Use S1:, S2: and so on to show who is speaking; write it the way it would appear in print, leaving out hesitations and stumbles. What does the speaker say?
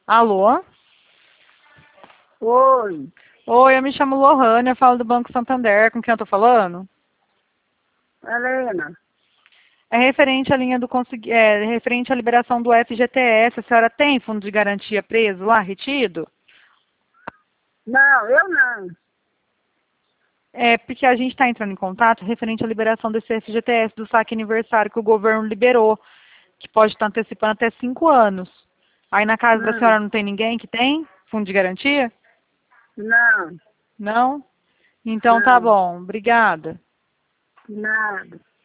S1: Alô?
S2: Oi,
S1: Oi, eu me chamo Lohane, eu falo do Banco Santander. Com quem eu tô falando?
S2: Helena.
S1: É referente à linha do referente à liberação do FGTS. A senhora tem fundo de garantia preso lá, retido?
S2: Não, eu não.
S1: É porque a gente está entrando em contato referente à liberação desse FGTS do saque aniversário que o governo liberou, que pode estar antecipando até 5 anos. Aí na casa da
S2: Não,
S1: senhora não tem ninguém que tem fundo de garantia?
S2: não,
S1: Não? Então tá
S2: não,
S1: bom, obrigada.
S2: nada.